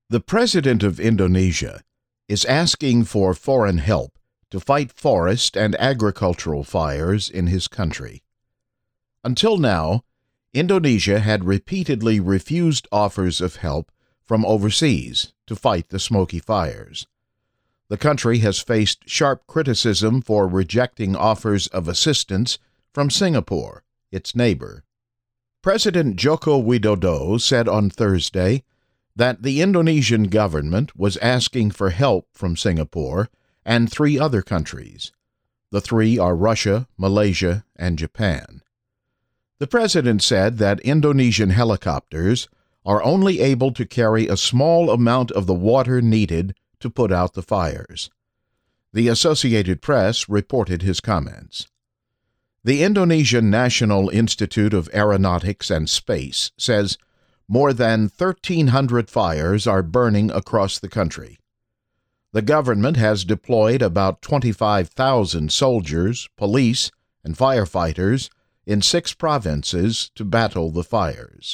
The president of Indonesia is asking for foreign help to fight forest and agricultural fires in his country. Until now, Indonesia had repeatedly refused offers of help from overseas to fight the smoky fires. The country has faced sharp criticism for rejecting offers of assistance from Singapore, its neighbor. President Joko Widodo said on Thursday that the Indonesian government was asking for help from Singapore and 3 other countries. The 3 are Russia, Malaysia, and Japan. The president said that Indonesian helicopters are only able to carry a small amount of the water needed to put out the fires. The Associated Press reported his comments. The Indonesian National Institute of Aeronautics and Space says more than 1,300 fires are burning across the country. The government has deployed about 25,000 soldiers, police, and firefighters in 6 provinces to battle the fires.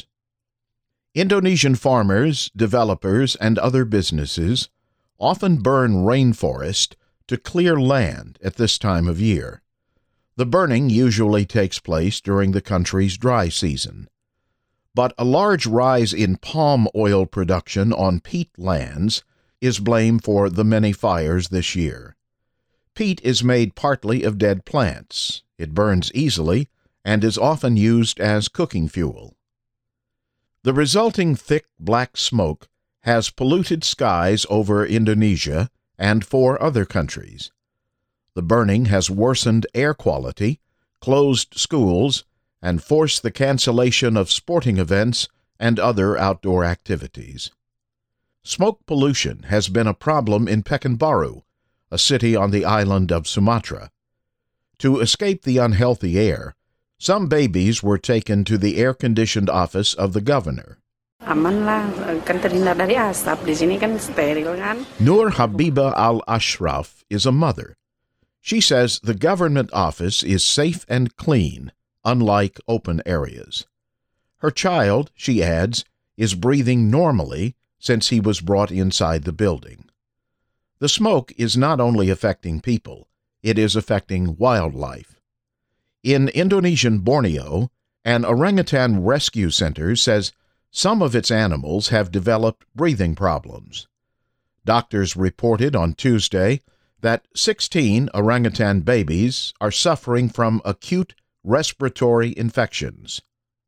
Indonesian farmers, developers, and other businesses often burn rainforest to clear land at this time of year. The burning usually takes place during the country's dry season. But a large rise in palm oil production on peat lands is blamed for the many fires this year. Peat is made partly of dead plants. It burns easily and is often used as cooking fuel. The resulting thick black smoke has polluted skies over Indonesia and 4 other countries. The burning has worsened air quality, closed schools, and forced the cancellation of sporting events and other outdoor activities. Smoke pollution has been a problem in Pekanbaru, a city on the island of Sumatra. To escape the unhealthy air, some babies were taken to the air-conditioned office of the governor. Aman lah, kan terhindar dari asap. Di sini kan steril kan. Nur Habiba al-Ashraf is a mother. She says the government office is safe and clean, unlike open areas. Her child, she adds, is breathing normally since he was brought inside the building. The smoke is not only affecting people, it is affecting wildlife. In Indonesian Borneo, an orangutan rescue center says some of its animals have developed breathing problems. Doctors reported on Tuesday that 16 orangutan babies are suffering from acute respiratory infections.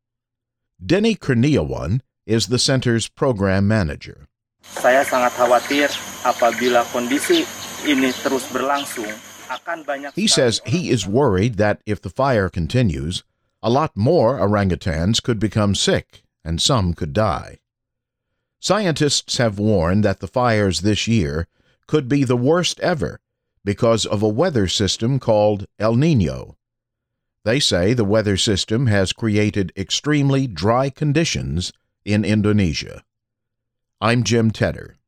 Denny Kurniawan is the center's program manager. Saya sangat khawatir apabila kondisi ini terus berlangsung akan banyak. He says he is worried that if the fire continues, a lot more orangutans could become sick and some could die. Scientists have warned that the fires this year could be the worst ever because of a weather system called El Niño. They say the weather system has created extremely dry conditions in Indonesia. I'm Jim Tedder.